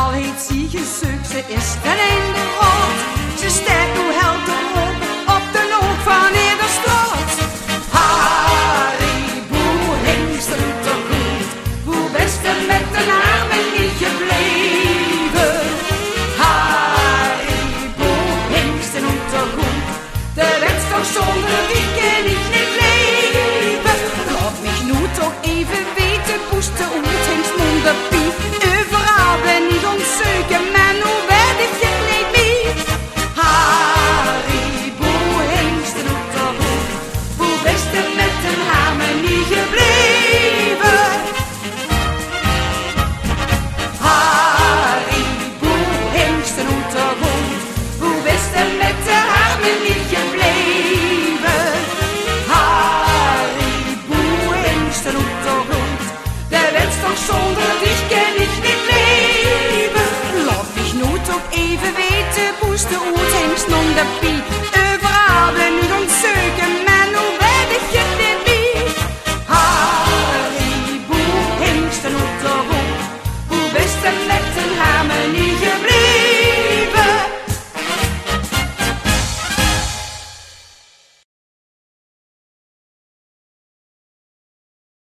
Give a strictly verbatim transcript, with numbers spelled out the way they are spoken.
al heeft ze gezocht, ze is ten einde rood. Ze steekt nu helder op, op de loop van ieder straat. Hariboe, hengst en toch goed, hoe best er met de namen niet gebleven. Hariboe, hengst en toch goed, de wens toch zonder die kan ik niet leven. Laat mich nu toch even weten, poest de oet, hengst, moeder, pie. Overal ben ik onzeker, maar nu weet ik het niet meer. Hariboe, hengst en toch goed, hoe best er met een hamer niet gebleven. Hariboe, hengst en toch goed, hoe best er met de hamer niet gebleven. Hariboe, hengst en toch goed, de wens toch zonder dich kan ik niet leven. Laat mich nu toch even weten, poes de oet, hengst, non de pie.